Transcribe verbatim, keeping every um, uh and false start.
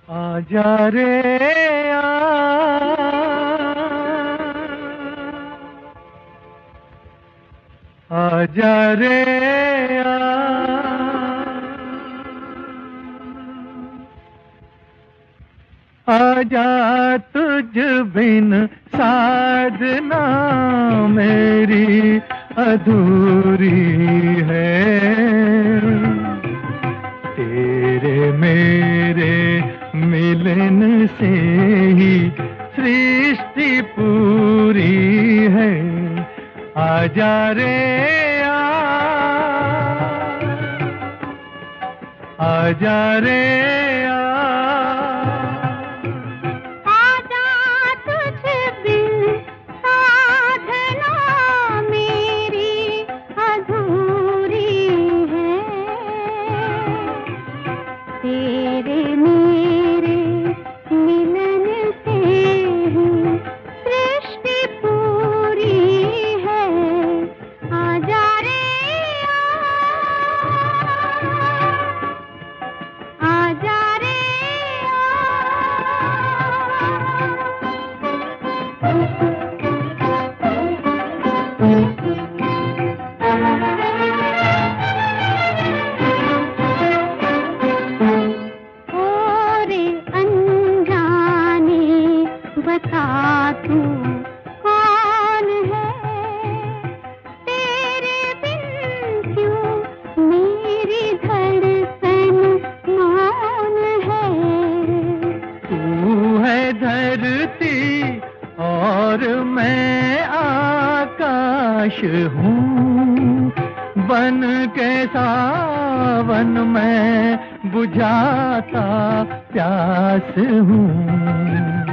आजा रे आ, आजा रे आ, आजा तुझ बिन साधना मेरी अधूरी है। तेरे मेरे मिलन से ही सृष्टि पूरी है। आजा रे आ, आजा रे आ, तेरे मेरे मिलन से ही सृष्टि पूरी है। आजा रे आ, आजा रे बता तू कौन है, तेरे बिन क्यों मेरी धड़कन मौन है। तू है धरती और मैं आकाश हूँ, बन के सावन में बुझाता प्यास हूँ।